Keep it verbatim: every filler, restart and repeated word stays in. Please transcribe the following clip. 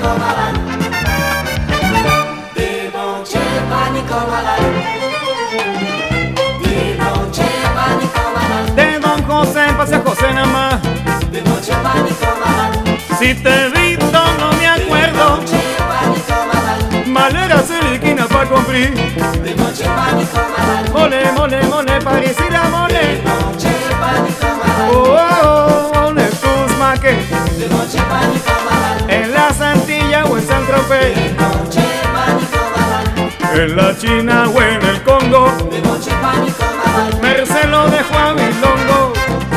De Don José pase a José nada más. Si te he visto no me acuerdo. Malera siliquina pa' cumplir. Mole, mole, mole, parecida mole. Oh, oh, oh, mole, tus maques. En la Santilla o en San Tropez. En la China, bueno.